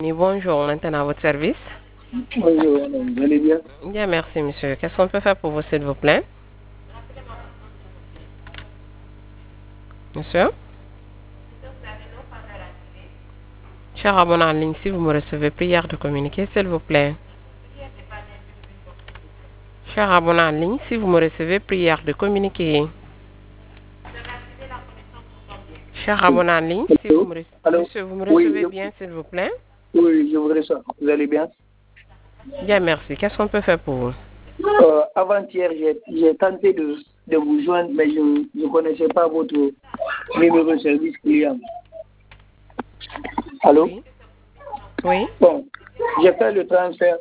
Bonjour, maintenant à votre service. Bonjour, vous allez bien? Bien, merci, monsieur. Qu'est-ce qu'on peut faire pour vous, s'il vous plaît? Monsieur? Cher abonné en ligne, si vous me recevez, prière de communiquer, s'il vous plaît. Cher abonné en ligne, si vous me recevez, prière de communiquer. Cher abonné en ligne, si vous me recevez, Allô? monsieur, vous me Oui, recevez bien, s'il vous plaît? Oui, je voudrais ça. Vous allez bien? Bien, merci. Qu'est-ce qu'on peut faire pour vous? Avant-hier, j'ai tenté de vous joindre, mais je ne connaissais pas votre numéro de service client. Allô? Oui. Oui. Bon, j'ai fait le transfert.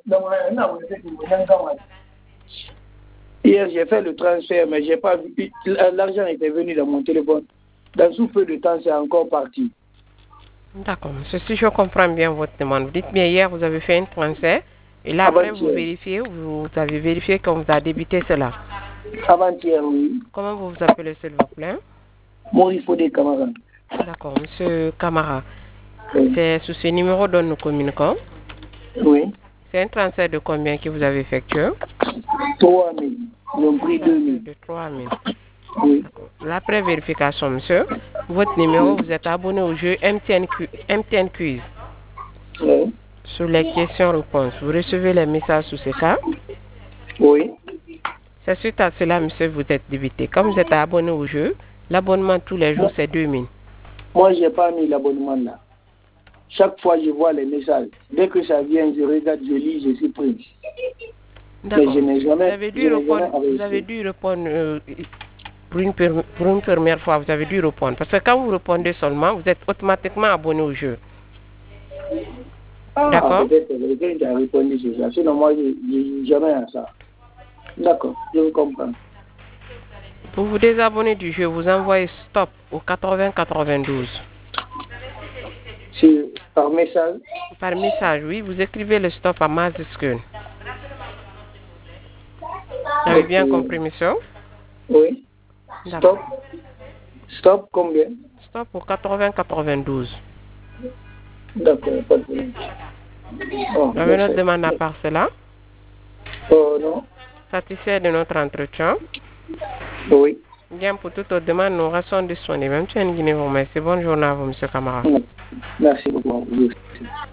Hier, j'ai fait le transfert, mais j'ai pas vu. L'argent était venu dans mon téléphone. Dans sous peu de temps, c'est encore parti. D'accord, monsieur. Si je comprends bien votre demande, vous dites bien hier, vous avez fait un transfert. Et là, après, vous vérifiez, vous avez vérifié qu'on vous a débité cela. Avant-hier, oui. Comment vous vous appelez, s'il vous plaît? Maurice Fodé Camara. D'accord, monsieur Camara. Oui. C'est sous ce numéro dont nous communiquons. Oui. C'est un transfert de combien que vous avez effectué? 3 000. Ils ont pris 2 000. De 3 000. Oui. L'après vérification, monsieur, votre numéro, vous êtes abonné au jeu MTN Quiz. Oui. Sur les questions-réponses, vous recevez les messages sous ce cas. Oui. C'est suite à cela, monsieur, vous êtes débité. Comme vous êtes abonné au jeu, l'abonnement tous les jours, c'est 2 000. Moi, je n'ai pas mis l'abonnement là. Chaque fois, je vois les messages. Dès que ça vient, je regarde, je lis, je suis pris. Mais je n'ai jamais. Vous avez dû répondre pour une première fois, vous avez dû répondre. Parce que quand vous répondez seulement, vous êtes automatiquement abonné au jeu. D'accord? Peut-être que quelqu'un qui a répondu sur ça. Sinon, moi, je n'ai jamais à ça. D'accord, je vous comprends. Pour vous désabonner du jeu, vous envoyez stop au 8092. Par message? Par message, oui. Vous écrivez le stop à majuscule. Vous avez bien compris, monsieur? Oui. Stop. Stop combien? Stop au 8092. D'accord, pas de problème. Vous avez notre demande à part cela? Non. Satisfait de notre entretien? Oui. Bien, pour toute autre demande, nous restons disponibles. Même si vous merci. Bonne journée à vous, monsieur Camara. Merci beaucoup.